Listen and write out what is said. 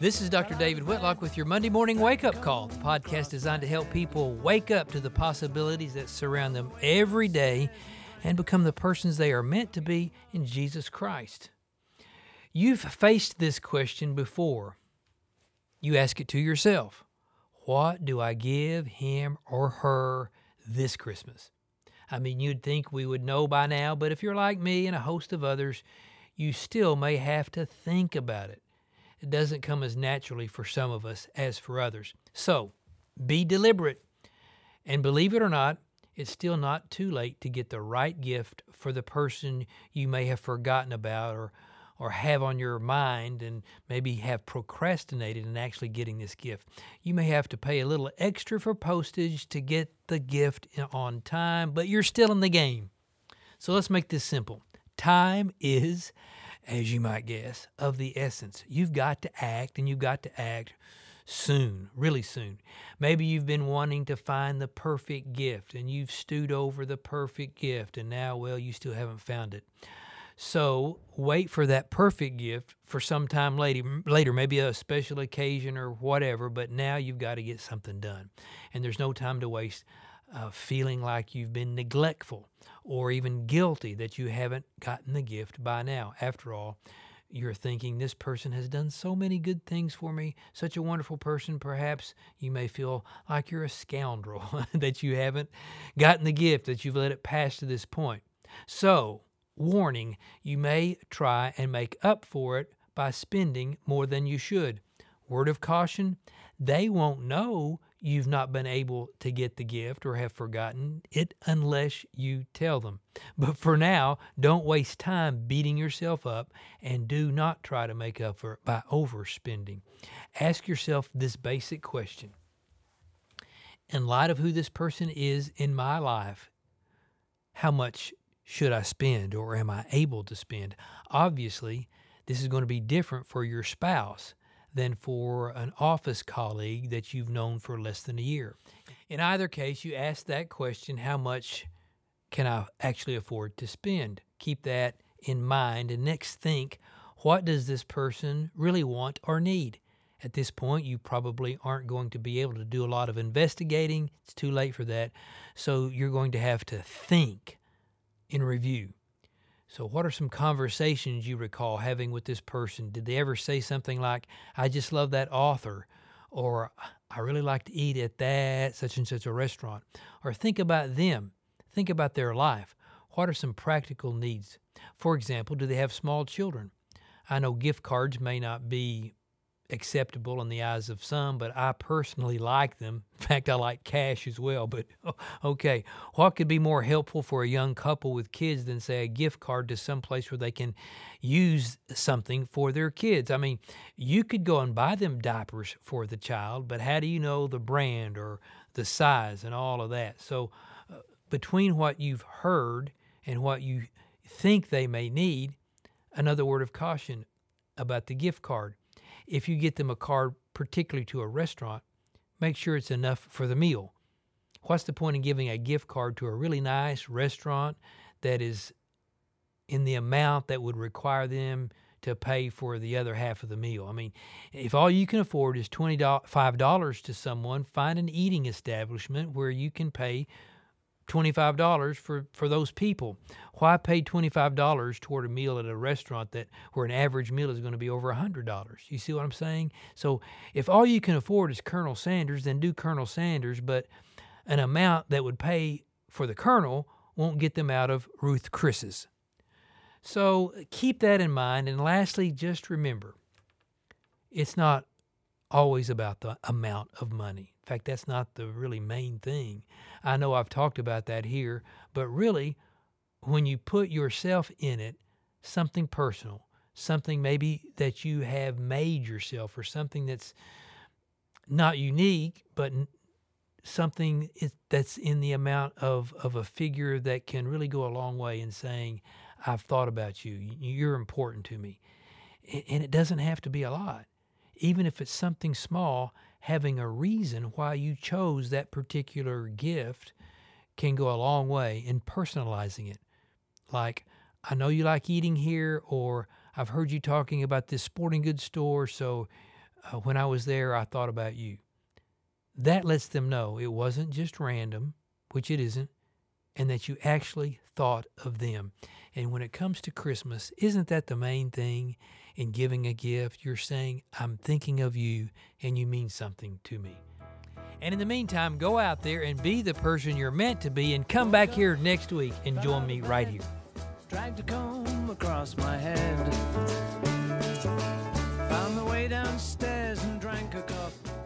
This is Dr. David Whitlock with your Monday Morning Wake Up Call, the podcast designed to help people wake up to the possibilities that surround them every day and become the persons they are meant to be in Jesus Christ. You've faced this question before. You ask it to yourself. What do I give him or her this Christmas? I mean, you'd think we would know by now, but if you're like me and a host of others, you still may have to think about it. It doesn't come as naturally for some of us as for others. So, be deliberate. And believe it or not, it's still not too late to get the right gift for the person you may have forgotten about or have on your mind and maybe have procrastinated in actually getting this gift. You may have to pay a little extra for postage to get the gift on time, but you're still in the game. So let's make this simple. Time is, as you might guess, of the essence. You've got to act, and you've got to act soon, really soon. Maybe you've been wanting to find the perfect gift, and you've stewed over the perfect gift, and now, well, you still haven't found it. So wait for that perfect gift for some time later, maybe a special occasion or whatever, but now you've got to get something done. And there's no time to waste feeling like you've been neglectful or even guilty that you haven't gotten the gift by now. After all, you're thinking, this person has done so many good things for me, such a wonderful person. Perhaps you may feel like you're a scoundrel that you haven't gotten the gift, that you've let it pass to this point. So, warning, you may try and make up for it by spending more than you should. Word of caution, they won't know you've not been able to get the gift or have forgotten it unless you tell them. But for now, don't waste time beating yourself up and do not try to make up for it by overspending. Ask yourself this basic question. In light of who this person is in my life, how much should I spend, or am I able to spend? Obviously, this is going to be different for your spouse than for an office colleague that you've known for less than a year. In either case, you ask that question, how much can I actually afford to spend? Keep that in mind, and next think, what does this person really want or need? At this point, you probably aren't going to be able to do a lot of investigating. It's too late for that. So you're going to have to think in review. So what are some conversations you recall having with this person? Did they ever say something like, I just love that author, or I really like to eat at that such and such a restaurant? Or think about them. Think about their life. What are some practical needs? For example, do they have small children? I know gift cards may not be acceptable in the eyes of some, but I personally like them. In fact, I like cash as well. But okay, what could be more helpful for a young couple with kids than, say, a gift card to some place where they can use something for their kids? I mean, you could go and buy them diapers for the child, but how do you know the brand or the size and all of that? So between what you've heard and what you think they may need, another word of caution about the gift card. If you get them a card, particularly to a restaurant, make sure it's enough for the meal. What's the point in giving a gift card to a really nice restaurant that is in the amount that would require them to pay for the other half of the meal? I mean, if all you can afford is $25 to someone, find an eating establishment where you can pay $25 for those people. Why pay $25 toward a meal at a restaurant where an average meal is going to be over $100? You see what I'm saying? So if all you can afford is Colonel Sanders, then do Colonel Sanders, but an amount that would pay for the Colonel won't get them out of Ruth Chris's. So keep that in mind. And lastly, just remember, it's not always about the amount of money. In fact, that's not the really main thing. I know I've talked about that here, but really, when you put yourself in it, something personal, something maybe that you have made yourself, or something that's not unique, but something that's in the amount of a figure that can really go a long way in saying, I've thought about you, you're important to me. And it doesn't have to be a lot. Even if it's something small, having a reason why you chose that particular gift can go a long way in personalizing it. Like, I know you like eating here, or I've heard you talking about this sporting goods store, so when I was there, I thought about you. That lets them know it wasn't just random, which it isn't, and that you actually thought of them. And when it comes to Christmas, isn't that the main thing in giving a gift? You're saying, I'm thinking of you, and you mean something to me. And in the meantime, go out there and be the person you're meant to be, and come back here next week and join me right here. Dragged a comb across my head, found the way downstairs and drank a cup.